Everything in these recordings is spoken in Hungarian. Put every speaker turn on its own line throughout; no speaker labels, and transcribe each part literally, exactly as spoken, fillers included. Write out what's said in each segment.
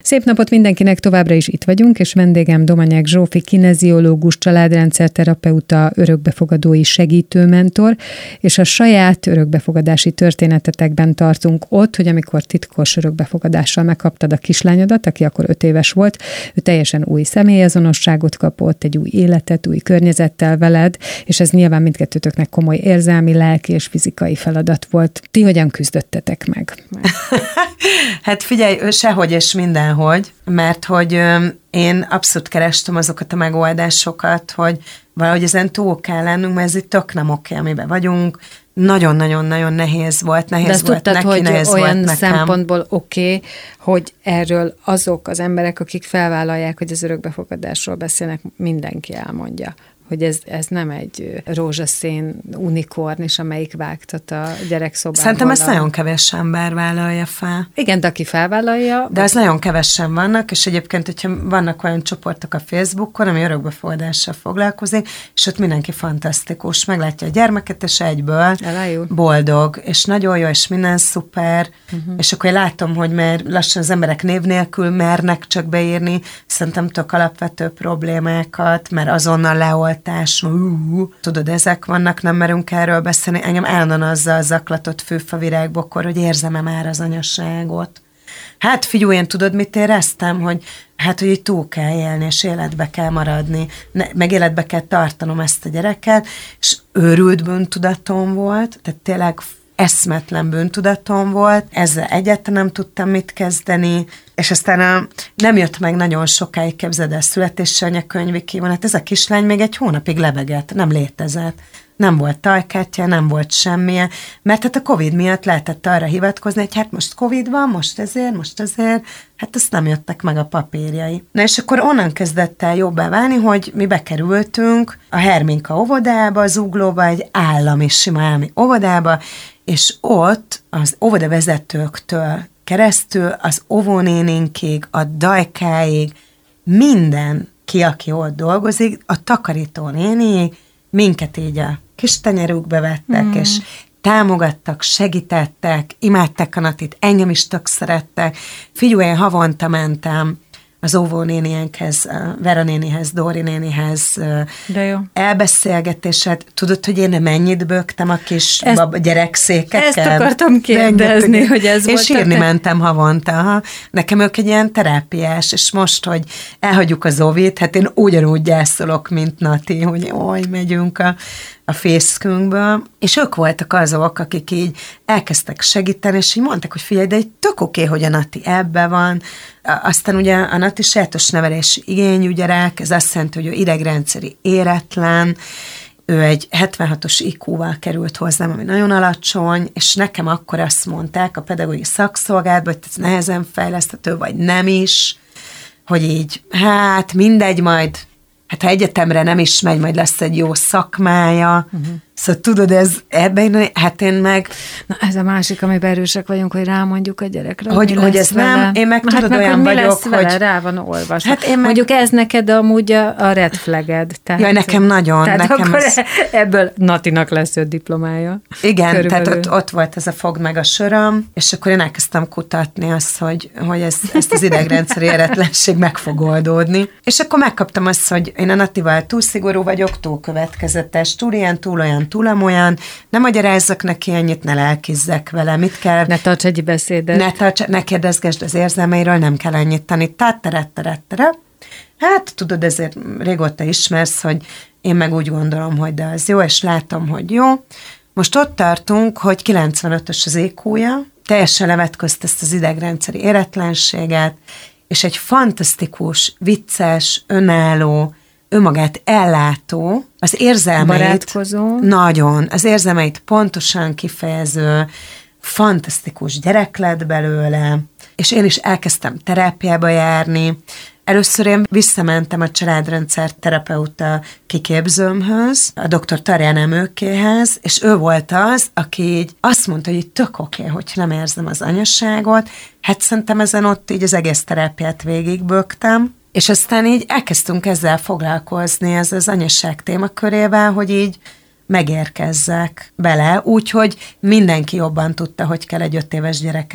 Szép napot mindenkinek, továbbra is itt vagyunk, és vendégem Domanyák Zsófi, kineziológus, családrendszerterapeuta, örökbefogadói segítőmentor, és a saját örökbefogadási történetetekben tartunk ott, hogy amikor titkos örökbefogadással megkaptad a kislányodat, aki akkor öt éves volt, ő teljesen új személyazonosságot kapott, egy új életet, új környezettel veled, és ez nyilván mindkettőtöknek komoly érzelmi, lelki és fizikai feladat volt. Ti hogyan küzdöttetek meg?
Hát figyelj, sehogy és mindenhogy, mert hogy én abszolút kerestem azokat a megoldásokat, hogy valahogy ezen túl kell lennünk, mert ez itt tök nem oké, amiben vagyunk. Nagyon-nagyon-nagyon nehéz volt, nehéz
De azt
volt
tudtad,
neki,
hogy
nehéz
olyan
volt nekem.
szempontból oké, okay, hogy erről azok az emberek, akik felvállalják, hogy az örökbefogadásról beszélnek, mindenki elmondja, hogy ez, ez nem egy rózsaszín unikornis, amelyik vágtat a gyerekszobából.
Szerintem ezt nagyon kevés ember vállalja fel.
Igen, de aki felvállalja.
De az nagyon kevesen vannak, és egyébként, hogyha vannak olyan csoportok a Facebookon, ami örökbefogadással foglalkozik, és ott mindenki fantasztikus, meglátja a gyermeket, és egyből
Elájul.
boldog, és nagyon jó, és minden szuper, uh-huh. és akkor én látom, hogy már lassan az emberek név nélkül mernek csak beírni, szerintem tök alapvető problémákat, mert azonnal leolt Uh, tudod, ezek vannak, nem merünk erről beszélni. Engem állandóan azzal zaklatott főfavirágbokor, hogy érzem-e már az anyaságot. Hát figyelj, én tudod, mit éreztem, hogy hát, hogy így túl kell élni, és életbe kell maradni, ne, meg életbe kell tartanom ezt a gyereket, és őrült bűntudatom volt, tehát tényleg eszmetlen bűntudatom volt, ezzel egyáltalán nem tudtam mit kezdeni, és aztán a, nem jött meg nagyon sokáig, képzeld el, születési anyakönyvi kíván, hát ez a kislány még egy hónapig lebegett, nem létezett. Nem volt tajkátja, nem volt semmije, mert hát a Covid miatt lehetett arra hivatkozni, hogy hát most Covid van, most ezért, most ezért, hát ezt nem jöttek meg a papírjai. Na és akkor onnan kezdett el jobbá válni, hogy mi bekerültünk a Herminka óvodába, az Zuglóba, egy állami, sima állami óvodába, és ott az óvodavezetőktől keresztül az óvónéninkig, a dajkáig, minden ki, aki ott dolgozik, a takarító néniig, minket így a kis tenyerükbe vettek, mm. és támogattak, segítettek, imádták a Natit, engem is tök szerettek. Figyelj, én havonta mentem az óvónéniekhez, Vera nénihez, Dóri nénihez elbeszélgetéset. Tudod, hogy én mennyit bögtem a kis ezt, bab, gyerekszékeken?
Ezt akartam kérdezni, Rengeteg. hogy ez volt.
És sírni te... mentem havonta. Ha. Nekem ők egy ilyen terápiás, és most, hogy elhagyjuk az óvét, hát én ugyanúgy gyászolok, mint Nati, hogy oly, megyünk a a fészkünkből, és ők voltak azok, akik így elkezdtek segíteni, és így mondták, hogy figyelj, de egy tök oké, hogy a Nati ebbe van. Aztán ugye a Nati sajátos nevelési igényű gyerek, ez azt jelenti, hogy ő idegrendszeri éretlen, ő egy hetvenhatos í kúval került hozzám, ami nagyon alacsony, és nekem akkor azt mondták a pedagógiai szakszolgálatban, hogy ez nehezen fejleszthető, vagy nem is, hogy így, hát mindegy, majd hát ha egyetemre nem is megy, majd lesz egy jó szakmája. Uh-huh. Szóval tudod, ez ebben, hát én meg...
Na ez a másik, amiben erősek vagyunk, hogy rámondjuk a gyerekre,
hogy, hogy ez vele. Nem, én meg
hát
tudod,
meg,
olyan
hogy
vagyok,
lesz
hogy...
Vele, rá van olvasva.
Hát én meg...
Mondjuk ez neked amúgy a, a red flaged. Tehát,
Jaj, nekem nagyon.
Tehát
nekem
akkor
ez...
ebből Natinak lesz öt diplomája.
Igen,
körülbelül.
Tehát ott, ott volt ez a fogd meg a söröm, és akkor én elkezdtem kutatni azt, hogy, hogy ez, ezt az idegrendszeri éretlenség meg fog oldódni. És akkor megkaptam azt, hogy én a Natival túl szigorú vagyok, túl következetes, túl ilyen, túl olyan, túl amolyan, ne magyarázzak neki ennyit, ne lelkizzek vele, mit kell...
Ne tarts egy beszédet.
Ne, tarts, ne kérdezgesd az érzelmeiről, nem kell ennyit tanítani. Tere-tere-tere. Hát tudod, ezért régóta ismersz, hogy én meg úgy gondolom, hogy de az jó, és látom, hogy jó. Most ott tartunk, hogy kilencvenötös az é kúja, teljesen levetközt ezt az idegrendszeri éretlenséget, és egy fantasztikus, vicces, önálló, önmagát ellátó, az érzelmeit...
Barátkozó.
Nagyon. Az érzelmeit pontosan kifejező, fantasztikus gyerek lett belőle, és én is elkezdtem terápiába járni. Először én visszamentem a családrendszer terapeuta kiképzőmhöz, a doktor Tarján Emőkéhez, és ő volt az, aki így azt mondta, hogy így tök oké, hogy nem érzem az anyaságot. Hát szerintem ezen ott így az egész terápiát végigbögtem, és aztán így elkezdtünk ezzel foglalkozni, ez az anyaság témakörével, hogy így megérkezzek bele, úgyhogy mindenki jobban tudta, hogy kell egy öt éves gyereket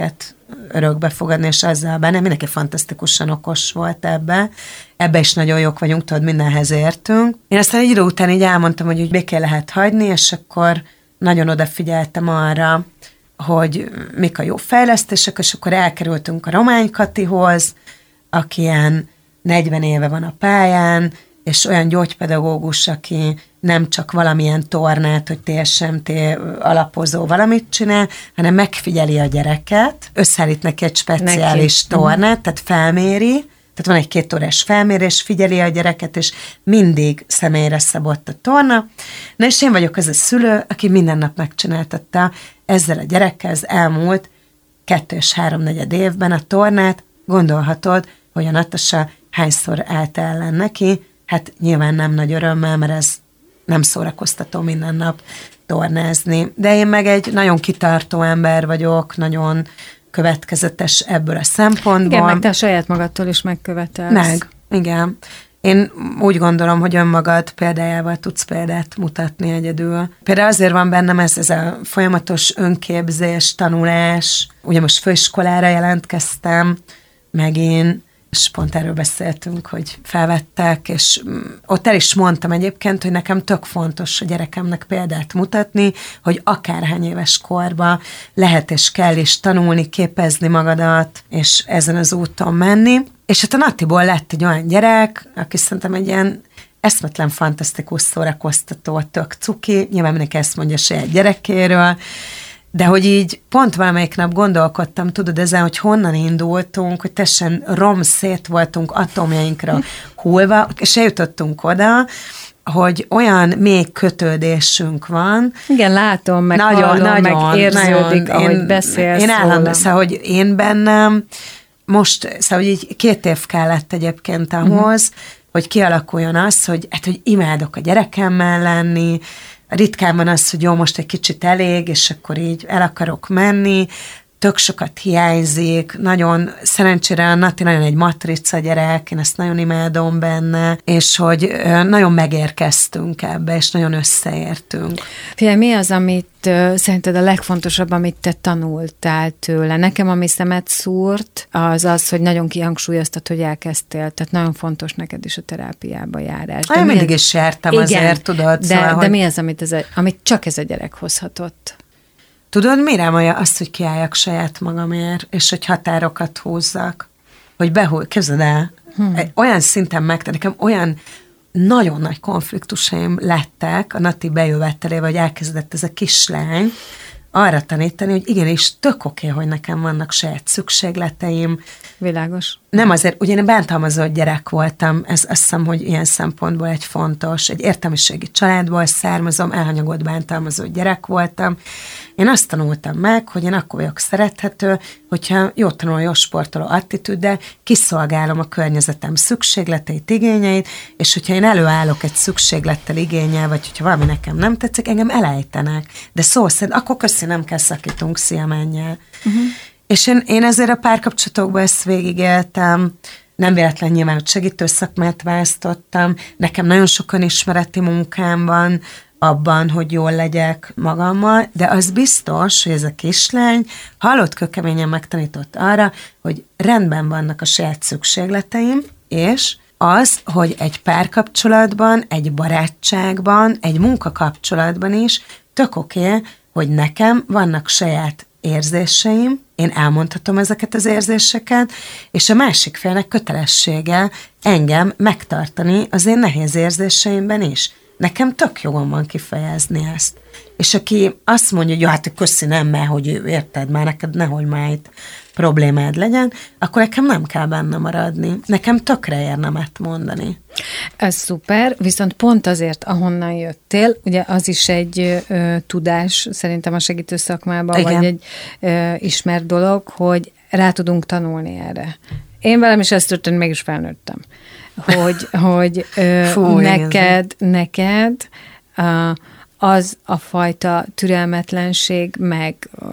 örökbefogadni, és ezzel benne mindenki fantasztikusan okos volt ebbe. Ebbe is nagyon jók vagyunk, tudod, mindenhez értünk. Én aztán egy idő után így elmondtam, hogy úgy békén lehet hagyni, és akkor nagyon odafigyeltem arra, hogy mik a jó fejlesztések, és akkor elkerültünk a Romány Katihoz, aki ilyen negyven éve van a pályán, és olyan gyógypedagógus, aki nem csak valamilyen tornát, hogy té es em té alapozó valamit csinál, hanem megfigyeli a gyereket, összeállít neki egy speciális neki. tornát, tehát felméri, tehát van egy két órás felmérés, figyeli a gyereket, és mindig személyre szabott a torna. Na és én vagyok az a szülő, aki minden nap megcsináltatta ezzel a gyerekkel az elmúlt kettő és háromnegyed évben a tornát. Gondolhatod, hogy a Natasa hányszor állt ellen neki, hát nyilván nem nagy örömmel, mert ez nem szórakoztató minden nap tornázni. De én meg egy nagyon kitartó ember vagyok, nagyon következetes ebből a szempontból.
Igen, meg te a saját magadtól is megkövetelsz.
Meg, igen. Én úgy gondolom, hogy önmagad példájával tudsz példát mutatni egyedül. Például azért van bennem ez, ez a folyamatos önképzés, tanulás. Ugye most főiskolára jelentkeztem, meg én, és pont erről beszéltünk, hogy felvettek, és ott el is mondtam egyébként, hogy nekem tök fontos a gyerekemnek példát mutatni, hogy akárhány éves korban lehet és kell is tanulni, képezni magadat, és ezen az úton menni. És hát a Natiból lett egy olyan gyerek, aki szerintem egy ilyen eszmetlen, fantasztikus, szórakoztató, tök cuki, nyilván mindenki ezt mondja saját gyerekéről, de hogy így pont valamelyik nap gondolkodtam, tudod, ezen, hogy honnan indultunk, hogy teljesen romszét voltunk atomjainkra hullva, és eljutottunk oda, hogy olyan mély kötődésünk van.
Igen, látom, meg nagyon, hallom, nagyon, meg érződik, nagyon, ahogy én, beszélsz.
Én állandó, szóval, hogy én bennem most, szóval, hogy így két év kellett egyébként ahhoz, uh-huh. hogy kialakuljon az, hogy, hát, hogy imádok a gyerekemmel lenni, ritkán van az, hogy jó, most egy kicsit elég, és akkor így el akarok menni, tök sokat hiányzik, nagyon, szerencsére a Nati nagyon egy matrica gyerek, én ezt nagyon imádom benne, és hogy nagyon megérkeztünk ebbe, és nagyon összeértünk.
Figyelj, mi az, amit uh, szerinted a legfontosabb, amit te tanultál tőle? Nekem, ami szemet szúrt, az az, hogy nagyon kihangsúlyoztat, hogy elkezdtél, tehát nagyon fontos neked is a terápiába járás.
De én mindig az... is jártam, igen, azért, tudod.
De,
szóval,
de
hogy...
mi az, amit, ez a, amit csak ez a gyerek hozhatott?
Tudod, mire mondja azt, hogy kiálljak saját magamért, és hogy határokat húzzak, hogy behúj, képzeld el, hmm. olyan szinten megte, nekem olyan nagyon nagy konfliktusaim lettek a Nati bejövetelével, hogy elkezdett ez a kislány arra tanítani, hogy igenis tök oké, hogy nekem vannak saját szükségleteim.
Világos.
Nem azért, ugye én bántalmazott gyerek voltam, ez azt hiszem, hogy ilyen szempontból egy fontos, egy értelmiségi családból származom, elhanyagolt bántalmazott gyerek voltam. Én azt tanultam meg, hogy én akkor vagyok szerethető, hogyha jó tanuló, jó sportoló attitűddel kiszolgálom a környezetem szükségleteit, igényeit, és hogyha én előállok egy szükséglettel, igénnyel, vagy hogyha valami nekem nem tetszik, engem elejtenek. De szó szerint, akkor köszi, nem kell szakítunk, szia, menjél. Uh-huh. És én, én ezért a párkapcsolatokban ezt végigéltem, nem véletlen nyilván, hogy segítő szakmát választottam, nekem nagyon sok önismereti munkám van abban, hogy jól legyek magammal, de az biztos, hogy ez a kislány halott kőkeményen megtanított arra, hogy rendben vannak a saját szükségleteim, és az, hogy egy párkapcsolatban, egy barátságban, egy munkakapcsolatban is tök oké, hogy nekem vannak saját érzéseim, én elmondhatom ezeket az érzéseket, és a másik félnek kötelessége engem megtartani az én nehéz érzéseimben is. Nekem tök jogom van kifejezni ezt. És aki azt mondja, hogy jó, hát köszi, nem, mert hogy érted már, neked nehogy már itt problémád legyen, akkor nekem nem kell benne maradni. Nekem tökre ér nemet mondani.
Ez szuper, viszont pont azért, ahonnan jöttél, ugye az is egy ö, tudás, szerintem a segítő szakmában, igen, vagy egy ö, ismert dolog, hogy rá tudunk tanulni erre. Én velem is ezt történt, mégis felnőttem. Hogy, hogy ö, Fú, neked, neked uh, az a fajta türelmetlenség, meg uh,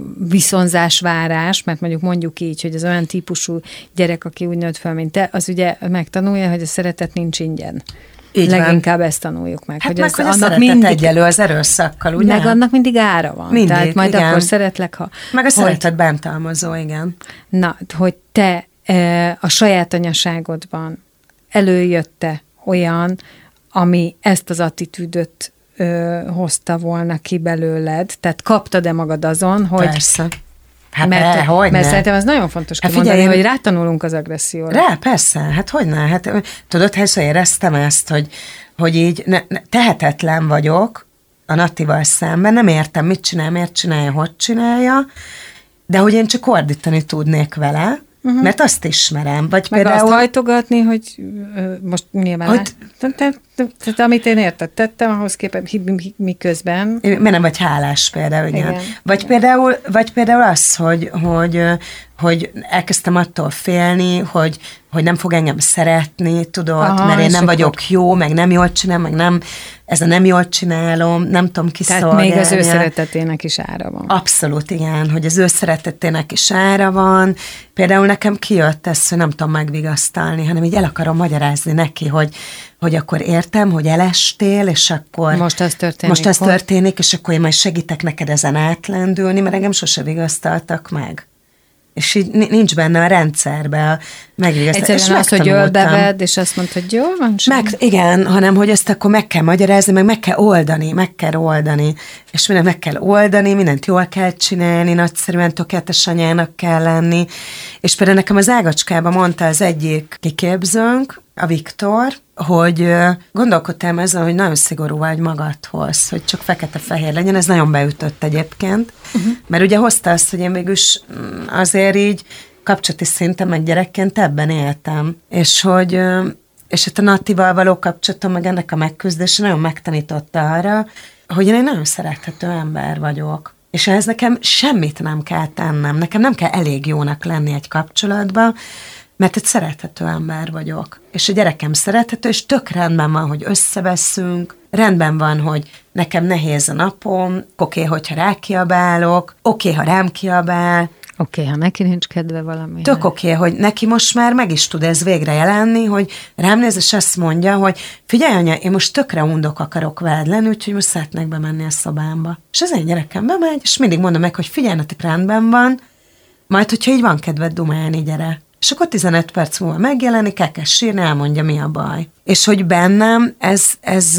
viszonzásvárás, mert mondjuk mondjuk így, hogy az olyan típusú gyerek, aki úgy nőtt fel, mint te, az ugye megtanulja, hogy a szeretet nincs ingyen.
Így
leginkább van. Ezt tanuljuk meg.
Hát
hogy
meg,
ez,
hogy
annak
a
mindig
egyelő az erőszakkal, ugye?
Meg annak mindig ára van.
Mindig,
Tehát majd
igen.
akkor szeretlek, ha...
Meg a szeretet bántalmazó, igen.
Na, hogy te e, a saját anyaságodban előjötte olyan, ami ezt az attitűdöt ö, hozta volna ki belőled, tehát kaptad-e magad azon, hogy...
Persze. Hát
mert,
be, hogyne.
mert szerintem ez nagyon fontos
hát
kimondani,
figyelj,
hogy rátanulunk az agresszióra.
Rá, persze, hát hogyne. Hát, tudod, hányszor éreztem ezt, hogy, hogy így ne, ne, tehetetlen vagyok a Natival szemben, nem értem, mit csinál, miért csinálja, hogy csinálja, de hogy én csak ordítani tudnék vele, uh-huh. mert azt ismerem. Vagy
meg
például,
azt hajtogatni, hogy ö, most nyilván...
Hogy,
Tehát amit én érted, tettem, ahhoz képest miközben...
Mert nem vagy hálás például, igen. igen. Vagy,
igen.
Például, vagy például az, hogy, hogy, hogy elkezdtem attól félni, hogy, hogy nem fog engem szeretni, tudod, aha, mert én nem vagyok akkor... jó, meg nem jól csinálom, meg nem, ez a nem jól csinálom, nem tudom kiszolgálni.
Tehát még az ő szeretetének is ára van.
Abszolút, igen, hogy az ő szeretetének is ára van. Például nekem kijött ez, hogy nem tudom megvigasztalni, hanem így el akarom magyarázni neki, hogy hogy akkor értem, hogy elestél, és akkor...
Most ez történik.
Most ez történik, és akkor én majd segítek neked ezen átlendülni, mert engem sose vigasztaltak meg. És így nincs benne a rendszerbe a megvigasztalás.
Egyszerűen az, hogy ölbeved, és azt mondta, hogy jó, van sem.
Meg, igen, hanem, hogy ezt akkor meg kell magyarázni, meg meg kell oldani, meg kell oldani. És mindent meg kell oldani, mindent jól kell csinálni, nagyszerűen tökéletes anyának kell lenni. És például nekem az Ágacskában mondta az egyik kiképzőnk, a Viktor, hogy gondolkodtam ezen, hogy nagyon szigorú vagy magadhoz, hogy csak fekete-fehér legyen, ez nagyon beütött egyébként, uh-huh. mert ugye hozta azt, hogy én végülis azért így kapcsolati szinten meg gyerekként ebben éltem, és hogy és a Natival való kapcsolatom, meg ennek a megküzdése nagyon megtanította arra, hogy én egy nagyon szerethető ember vagyok. És ehhez nekem semmit nem kell tennem, nekem nem kell elég jónak lenni egy kapcsolatban, mert egy szerethető ember vagyok. És a gyerekem szerethető, és tök rendben van, hogy összeveszünk, rendben van, hogy nekem nehéz a napom, oké, okay, hogyha rákiabálok, oké, okay, ha rám kiabál.
Oké, okay, ha neki nincs kedve valami.
Tök oké, okay, hogy neki most már meg is tud ez végre jelenni, hogy rám néz, és azt mondja, hogy figyelj anya, én most tökre undok akarok veled lenni, úgyhogy most szeretnék bemenni a szobámba. És az én gyerekem bemegy, és mindig mondom meg, hogy figyelj, natik rendben van, majd hogyha így van kedved dumálni, gyere. És akkor tizenöt perc múlva megjelenik, elkezd sírni, elmondja, mi a baj. És hogy bennem ez, ez,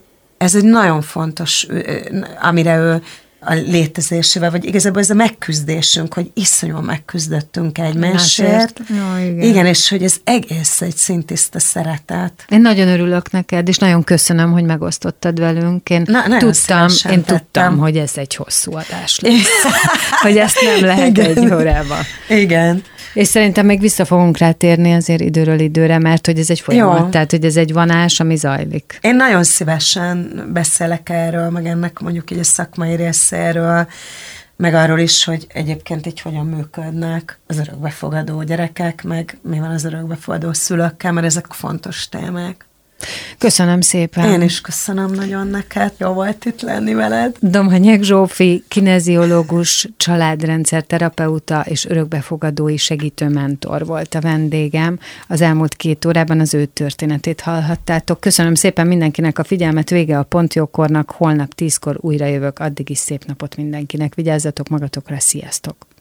ez egy nagyon fontos, amire ő a létezésével, vagy igazából ez a megküzdésünk, hogy iszonyúan megküzdöttünk egymásért.
Ja, igen.
igen, és hogy ez egész egy szintiszta szeretet.
Én nagyon örülök neked, és nagyon köszönöm, hogy megosztottad velünk. Én
Na,
tudtam, én tudtam, hogy ez egy hosszú adás lesz. Hogy ezt nem lehet igen. egy órában.
Igen.
És szerintem még vissza fogunk rátérni azért időről időre, mert hogy ez egy folyamat, jó. Tehát hogy ez egy vonás, ami zajlik.
Én nagyon szívesen beszélek erről, meg ennek mondjuk így a szakmai részéről, meg arról is, hogy egyébként így hogyan működnek az örökbefogadó gyerekek, meg mi van az örökbefogadó szülőkkel, mert ezek fontos témák.
Köszönöm szépen.
Én is köszönöm nagyon neked, jó volt itt lenni veled.
Domhanyag Zsófi, kineziológus, családrendszer terapeuta és örökbefogadói segítő mentor volt a vendégem. Az elmúlt két órában az ő történetét hallhattátok. Köszönöm szépen mindenkinek a figyelmet, vége a Pontjókornak, holnap tízkor újra jövök, addig is szép napot mindenkinek. Vigyázzatok magatokra, sziasztok!